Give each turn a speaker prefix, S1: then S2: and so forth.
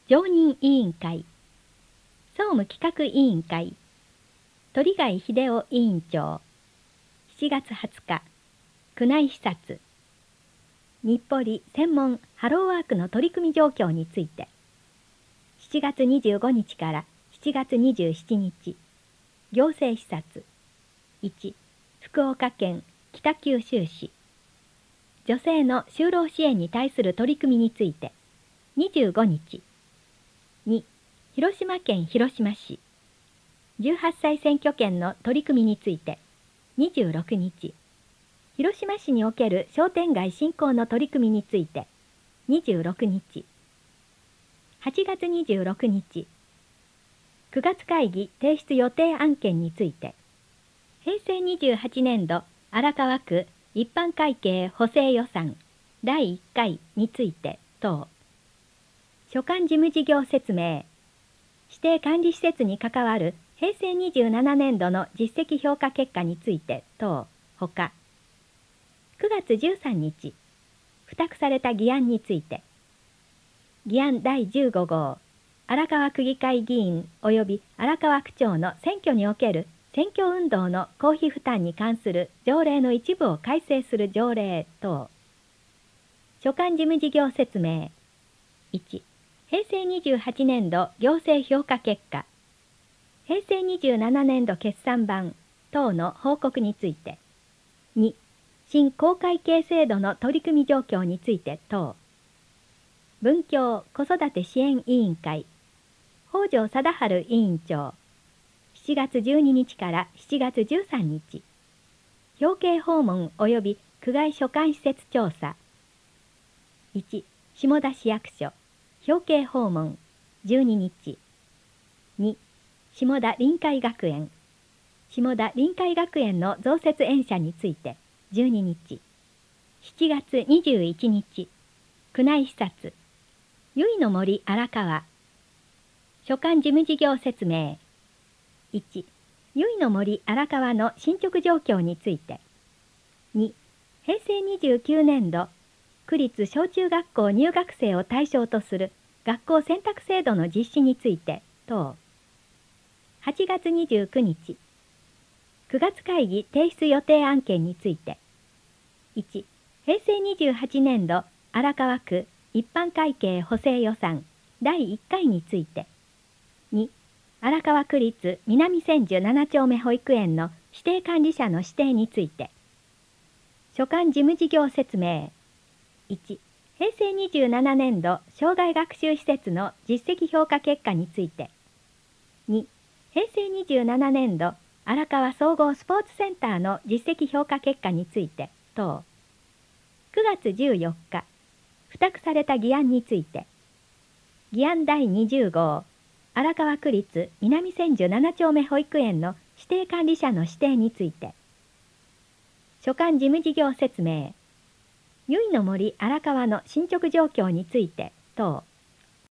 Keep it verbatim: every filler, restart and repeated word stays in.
S1: 常任委員会、総務企画委員会、鳥貝秀夫委員長、しちがつはつか、宮内視察、日暮里専門ハローワークの取り組み状況について、しちがつにじゅうごにちからしちがつにじゅうしちにち、行政視察、いち、福岡県北九州市、女性の就労支援に対する取り組みについて、にじゅうごにち、に、広島県広島市、じゅうはっさい選挙権の取り組みについて、にじゅうろくにち、広島市における商店街振興の取り組みについて、にじゅうろくにち、はちがつにじゅうろくにち、くがつ会議提出予定案件について、へいせいにじゅうはちねんど荒川区一般会計補正予算だいいっかいについて等、所管事務事業説明、指定管理施設に関わるへいせいにじゅうななねんどの実績評価結果について等ほか、くがつじゅうさんにち、付託された議案について、議案だいじゅうごごう、荒川区議会議員及び荒川区長の選挙における選挙運動の公費負担に関する条例の一部を改正する条例等、所管事務事業説明、いち、へいせいにじゅうはちねんど行政評価結果、へいせいにじゅうななねんど決算版等の報告について、に、新公会計制度の取り組み状況について等、文教子育て支援委員会、北条貞治委員長、しちがつじゅうににちからしちがつじゅうさんにち、表敬訪問及び区外所管施設調査、いち、下田市役所、表敬訪問、じゅうににち、に、下田臨海学園、下田臨海学園の増設園舎について、じゅうににち、しちがつにじゅういちにち、宮内視察、由比の森荒川、所管事務事業説明、いち、由比の森荒川の進捗状況について、に、へいせいにじゅうきゅうねんど、区立小中学校入学生を対象とする学校選択制度の実施について等、はちがつにじゅうくにち、くがつ会議提出予定案件について、いち、へいせいにじゅうはちねんど荒川区一般会計補正予算だいいっかいについて、に、荒川区立南千住ななちょうめ保育園の指定管理者の指定について、所管事務事業説明、いち、へいせいにじゅうななねんど障害学習施設の実績評価結果について、に、へいせいにじゅうななねんど荒川総合スポーツセンターの実績評価結果について等、くがつじゅうよっか、付託された議案について、議案だいにじゅうごう、荒川区立南千住ななちょうめ保育園の指定管理者の指定について、所管事務事業説明、由比の森荒川の進捗状況について等、